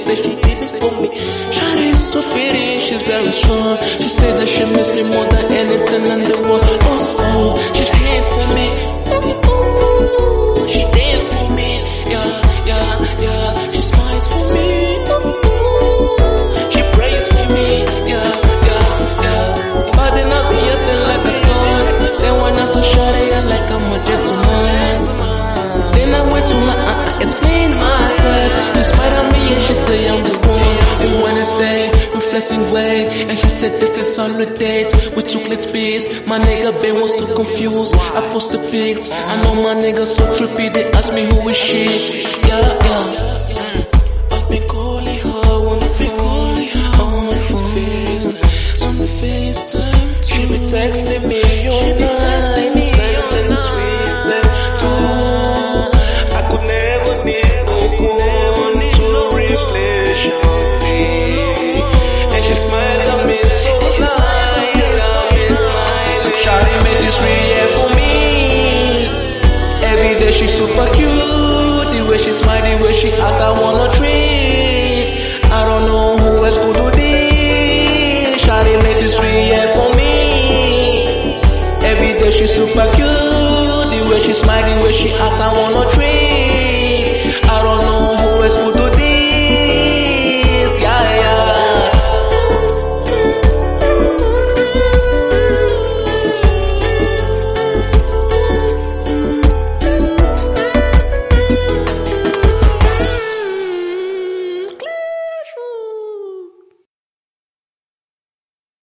said she did this for me. Shawty is so pretty, she's very strong. She said that she miss me more than anything in the world. Oh, oh, she's here for me. Ooh, ooh, she dance for me. Yeah, yeah, yeah. She smiles for me. Ooh, ooh, she prays for me. Yeah, yeah, yeah. But then I be acting like a dog. Then when I saw Shawty, I like I'm a gentleman. Then I went to her, I explained myself. In spite of me, and she say I'm the one. And Wednesday, we flexing way, and she said this is on the date. We took lit speeds, my nigga Ben was so confused. I post the pics, I know my nigga so trippy. They ask me who is she? Yeah, yeah. I've been calling her on the phone, on the phone, on the FaceTime. She be texting me all night. She's super cute, the way she smile, the way she act, I wanna treat. I don't know who else could do this. Shawty made this real for me. Every day she's super cute, the way she smile, the way she act, I wanna